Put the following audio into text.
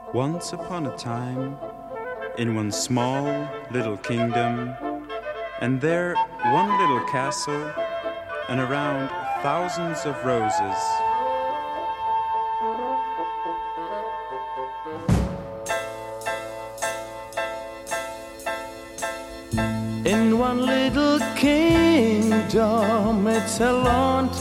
Once upon a time, in one small little kingdom, and there one little castle, and around thousands of roses. In one little kingdom, it's a long